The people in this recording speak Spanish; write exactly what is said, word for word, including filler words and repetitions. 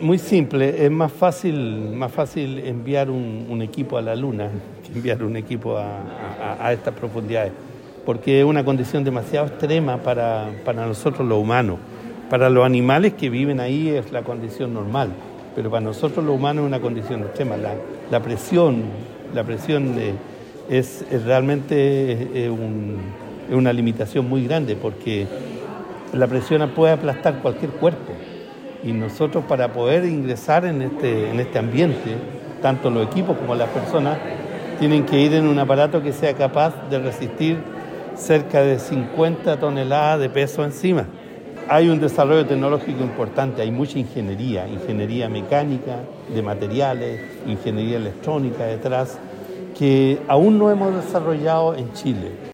muy simple, es más fácil, más fácil enviar un, un equipo a la Luna que enviar un equipo a, a, a estas profundidades, porque es una condición demasiado extrema para, para nosotros los humanos. Para los animales que viven ahí es la condición normal, pero para nosotros los humanos es una condición extrema. La, la presión, la presión de, es, es realmente es un, es una limitación muy grande, porque la presión puede aplastar cualquier cuerpo. Y nosotros, para poder ingresar en este, en este ambiente, tanto los equipos como las personas, tienen que ir en un aparato que sea capaz de resistir cerca de cincuenta toneladas de peso encima. Hay un desarrollo tecnológico importante, hay mucha ingeniería, ingeniería mecánica, de materiales, ingeniería electrónica detrás, que aún no hemos desarrollado en Chile.